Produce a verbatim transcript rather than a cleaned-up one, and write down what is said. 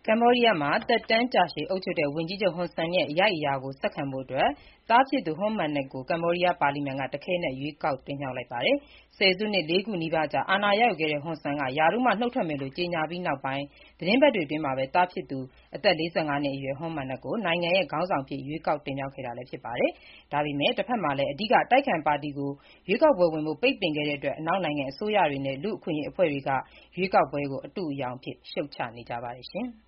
ကမ္ဘောဒီးယားမှာ သက်တမ်းကြာရှည်အုပ်ချုပ်တဲ့ ဝန်ကြီးချုပ် ဟွန်ဆန်ရဲ့ အရိုက်အရာကို ဆက်ခံဖို့ သားဖြစ်သူ ဟွန်မာနက်ကို ကမ္ဘောဒီးယား ပါလီမန်က တခဲနက် ရွေးကောက်တင်မြှောက်လိုက်ပါတယ်။ ဆယ်စုနှစ် လေးခုနီးပါးကြာ အာဏာရယူခဲ့တဲ့ ဟွန်ဆန်က ရာထူးမှ နုတ်ထွက်မယ်လို့ ကြေညာပြီးနောက်ပိုင်း သီတင်းပတ်တွေအတွင်းမှာပဲ သားဖြစ်သူ အသက် ၄၅ နှစ်အရွယ် ဟွန်မာနက်ကို နိုင်ငံရဲ့ ခေါင်းဆောင်အဖြစ် ရွေးကောက်တင်မြှောက်ခဲ့တာလည်း ဖြစ်ပါတယ်။ ဒါပေမဲ့ တဘက်မှာလည်း အဓိက အတိုက်အခံပါတီကို ရွေးကောက်ပွဲဝင်ဖို့ ပိတ်ပင်ခဲ့တဲ့အတွက် အနောက်နိုင်ငံ အစိုးရတွေနဲ့ လူ့အခွင့်အရေး အဖွဲ့တွေက ရွေးကောက်ပွဲကို အတုအယောင်အဖြစ် ရှုတ်ချနေကြပါတယ်။